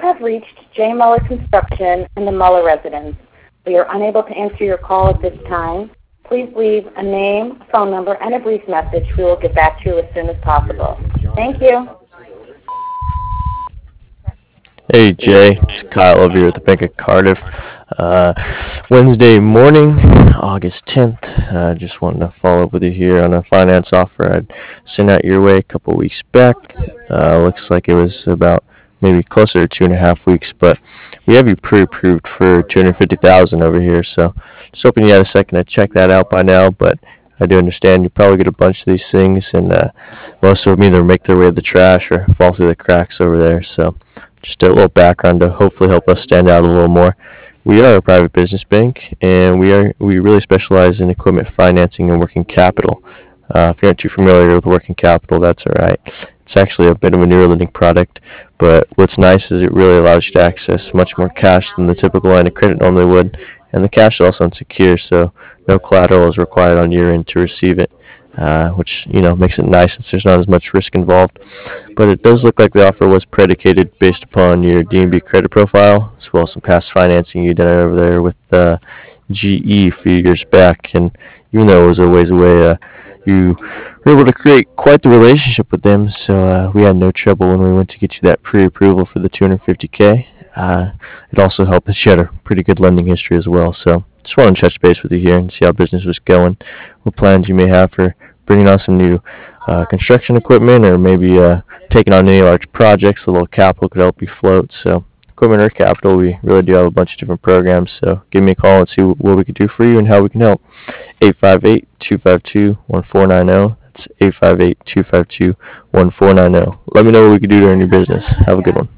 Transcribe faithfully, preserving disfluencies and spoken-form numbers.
have reached J. Muller Construction and the Muller residence. We are unable to answer your call at this time. Please leave a name, phone number, and a brief message. We will get back to you as soon as possible. Thank you. Hey Jay, it's Kyle over here at the Bank of Cardiff. Uh, Wednesday morning, August tenth. I uh, just wanted to follow up with you here on a finance offer I'd sent out your way a couple weeks back. Uh, looks like it was about maybe closer to two and a half weeks, but we have you pre-approved for two hundred fifty thousand dollars over here, so just hoping you had a second to check that out by now. But I do understand you probably get a bunch of these things, and uh, most of them either make their way to the trash or fall through the cracks over there. So just a little background to hopefully help us stand out a little more. We are a private business bank, and we are we really specialize in equipment financing and working capital. Uh, if you're not too familiar with working capital, that's all right. It's actually a bit of a newer lending product, but what's nice is it really allows you to access much more cash than the typical line of credit normally would, and the cash is also unsecure, so no collateral is required on your end to receive it. Uh, which you know makes it nice since there's not as much risk involved. But it does look like the offer was predicated based upon your D and B credit profile, as well as some past financing you did over there with uh, G E a few years back. And even though it was a ways away, uh, you were able to create quite the relationship with them. So uh, we had no trouble when we went to get you that pre-approval for the two hundred fifty K. Uh, it also helped that you had a pretty good lending history as well. So just wanted to touch base with you here and see how business was going, what plans you may have for bringing on some new uh, construction equipment, or maybe uh, taking on any large projects. A little capital could help you float. So equipment or capital, we really do have a bunch of different programs. So give me a call and see what we can do for you and how we can help. eight five eight, two five two, one four nine zero. That's eight five eight, two five two, one four nine zero. Let me know what we can do during your business. Have a good one.